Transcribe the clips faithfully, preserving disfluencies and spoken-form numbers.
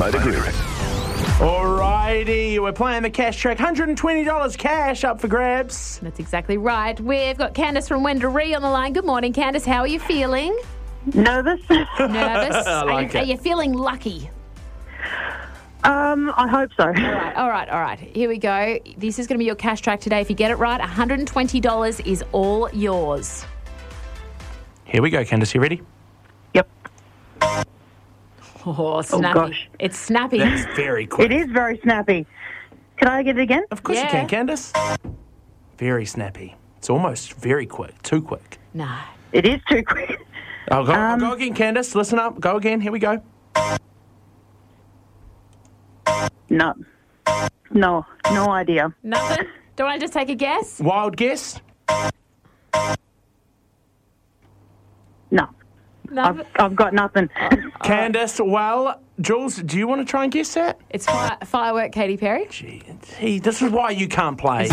Motor Group. Alrighty, we're playing the cash track. one hundred twenty dollars cash up for grabs. That's exactly right. We've got Candice from Wendouree on the line. Good morning, Candice. How are you feeling? Nervous? Nervous? I like are, you, it. are you feeling lucky? um, I hope so. All right, all right, all right. Here we go. This is going to be your cash track today. If you get it right, one hundred twenty dollars is all yours. Here we go, Candice. You ready? Yep. Oh, snappy. gosh. It's snappy. That's very quick. It is very snappy. Can I get it again? Of course Yeah. you can, Candice. Very snappy. It's almost very quick. Too quick. No. It is too quick. I'll go, I'll Um, go again, Candice. Listen up. Go again. Here we go. No. No. No idea. Nothing? Do I just take a guess? Wild guess? No. Nothing? I've, I've got nothing. Candice, well, Jules, do you want to try and guess that? It's fire, firework, Katy Perry. Gee, gee, this is why you can't play.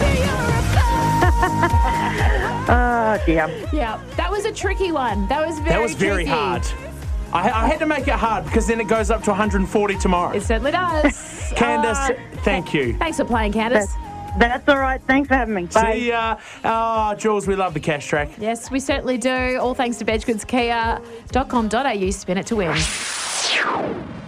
Oh, dear. Yeah, that was a tricky one. That was very That was very tricky. hard. I, I had to make it hard because then it goes up to one hundred forty tomorrow. It certainly does. Candice, Uh, thank you. Thanks for playing, Candice. That's, that's all right. Thanks for having me. Bye. See ya. Oh, Jules, we love the cash track. Yes, we certainly do. All thanks to veg goods kia dot com dot a u. Spin it to win.